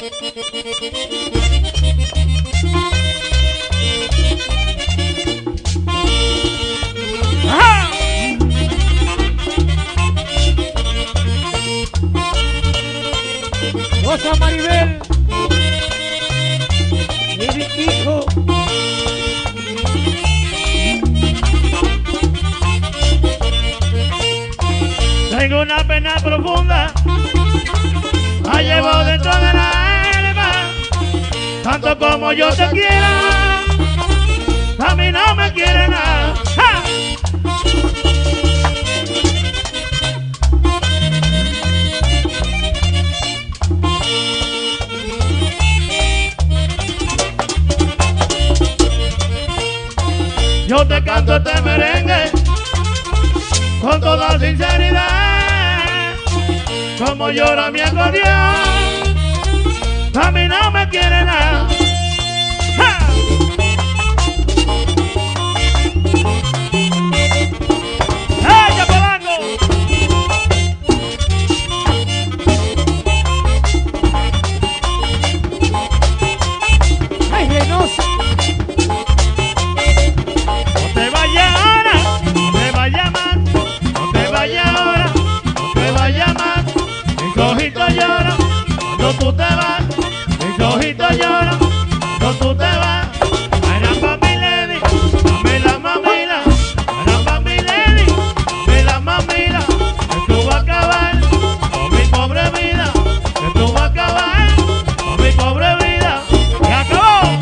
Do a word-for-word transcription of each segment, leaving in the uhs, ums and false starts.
Rosa Maribel y Vitico. Tengo una pena profunda, la llevo dentro de la alma. Tanto como yo te quiera, a mí no me quiere nada. ¡Ja! Yo te canto este merengue con toda sinceridad, como llora mi acordeón, a mí no me quiere nada. ¡Ja! ¡Ella Polanco! ¡Ay, Reynosa! Lloro cuando tú te vas, mis ojitos lloran cuando tú te vas. Caramba mi lady, dame la mamila, caramba mi lady, dame la mamila, que tú vas a acabar con mi pobre vida, que tú vas a acabar con mi pobre vida. ¡Se acabó!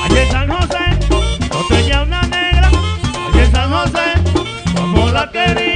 Quería